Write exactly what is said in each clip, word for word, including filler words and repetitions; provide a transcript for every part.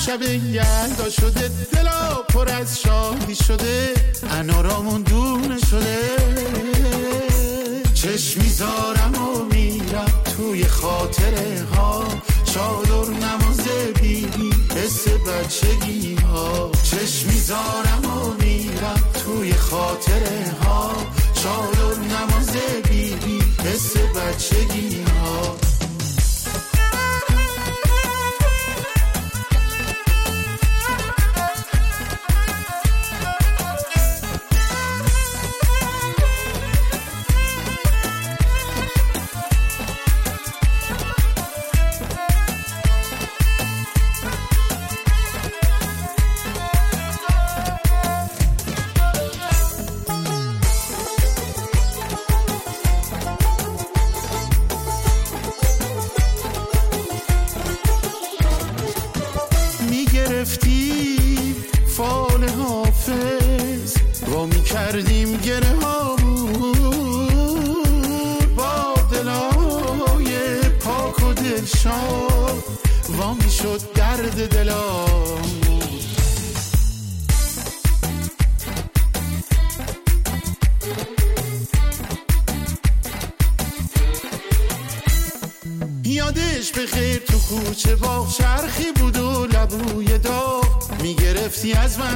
شب یلدا شده، دلا پر از شادی شده، انارامون دونه شده. چشم میذارم و میرم توی خاطره ها، چادر نماز بیبی حس بچگی ها. چشم میذارم و میرم توی خاطره ها، چادر نماز بیبی حس بچگی ها. فال حافظ و می کردیم گره هامون با دلای پاک و دلشاد، و می شد درد دلامون. یادش به خیر تو کوچه با چرخی بود و لبوی داغ، میگرفتی از من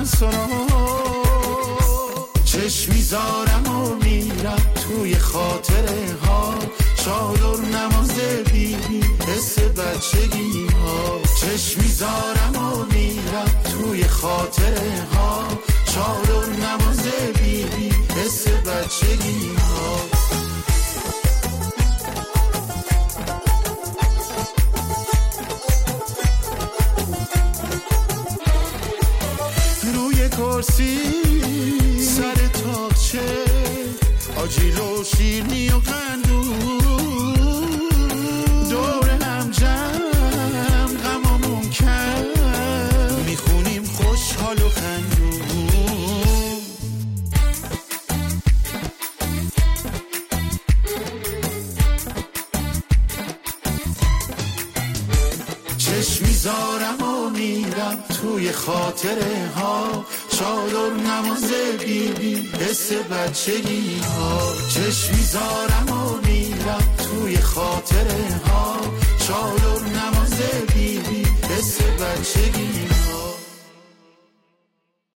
سراغ. چشم میذارم و میرم توی خاطره ها، چادر نماز بیبی حس بچگی ها. چشم میذارم و میرم توی خاطره ها، چادر نماز بیبی حس بچگی ها. کرسی سر تاقچه، آجیل و شیرنی و قندون، دور هم جمع غمامون کم، میخونیم خوشحال و خندون. چشم میذارم و میرم توی خاطره ها، چادر نماز بیبی حس بچگی ها. چشم میذارم و میرم توی خاطره ها، چادر نماز بیبی حس بچگی ها.